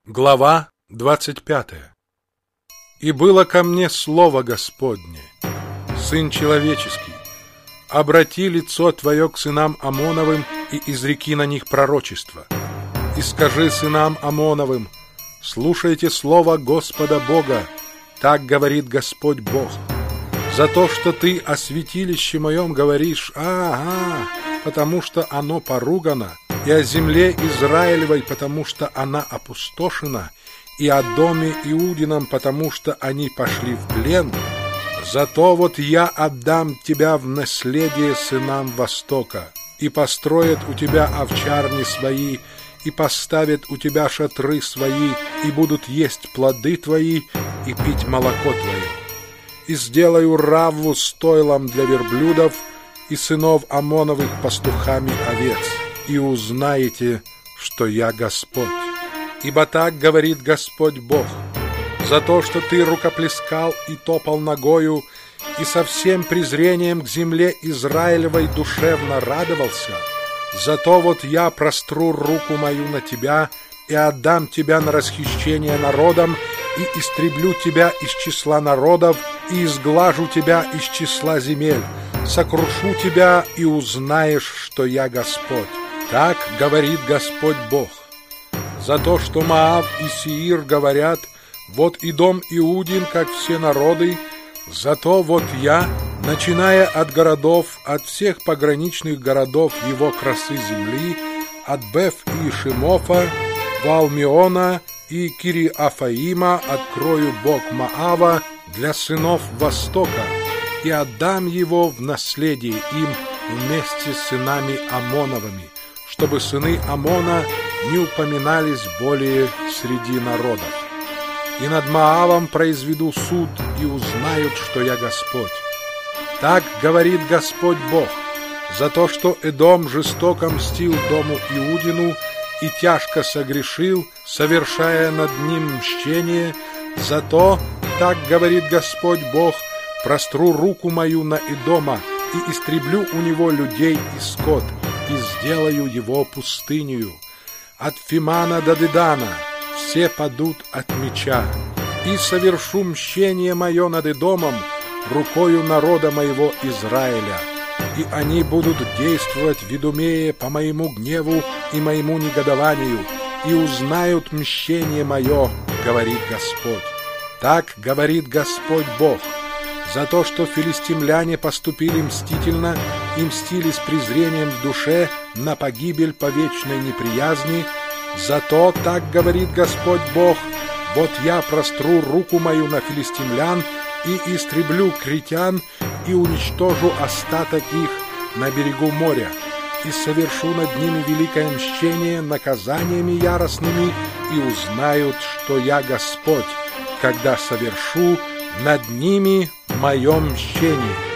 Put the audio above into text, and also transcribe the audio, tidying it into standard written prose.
Глава 25. «И было ко мне слово Господне, Сын человеческий, обрати лицо Твое к сынам Амоновым и изреки на них пророчество. И скажи сынам Амоновым: слушайте слово Господа Бога, так говорит Господь Бог. За то, что ты о святилище моем говоришь «Ага», потому что оно поругано, и о земле Израилевой, потому что она опустошена, и о доме Иудином, потому что они пошли в плен, зато вот я отдам тебя в наследие сынам Востока, и построят у тебя овчарни свои, и поставят у тебя шатры свои, и будут есть плоды твои, и пить молоко твое. И сделаю Равву стойлом для верблюдов, и сынов Амоновых пастухами овец, и узнаете, что я Господь. Ибо так говорит Господь Бог: за то, что ты рукоплескал и топал ногою, и со всем презрением к земле Израилевой душевно радовался, зато вот я простру руку мою на тебя и отдам тебя на расхищение народам, и истреблю тебя из числа народов, и изглажу тебя из числа земель, сокрушу тебя, и узнаешь, что я Господь. Так говорит Господь Бог. За то, что Моав и Сеир говорят: вот и дом Иудин, как все народы, зато вот я, начиная от городов, от всех пограничных городов его красы земли, от Беф и Шимофа, Валмиона и Кириафаима, открою бок Моава для сынов Востока, и отдам его в наследие им вместе с сынами Амоновыми, чтобы сыны Амона не упоминались более среди народов. И над Моавом произведу суд, и узнают, что я Господь. Так говорит Господь Бог: за то, что Эдом жестоко мстил дому Иудину и тяжко согрешил, совершая над ним мщение, зато, так говорит Господь Бог, простру руку мою на Эдома и истреблю у него людей и скот, и сделаю его пустынею. От Фимана до Дедана все падут от меча, и совершу мщение мое над Эдомом рукою народа моего Израиля, и они будут действовать в Идумее по моему гневу и моему негодованию, и узнают мщение мое, говорит Господь. Так говорит Господь Бог: за то, что филистимляне поступили мстительно и мстили с презрением в душе на погибель по вечной неприязни, зато, так говорит Господь Бог, вот я простру руку мою на филистимлян и истреблю критян, и уничтожу остаток их на берегу моря, и совершу над ними великое мщение наказаниями яростными, и узнают, что я Господь, когда совершу над ними мое мщение.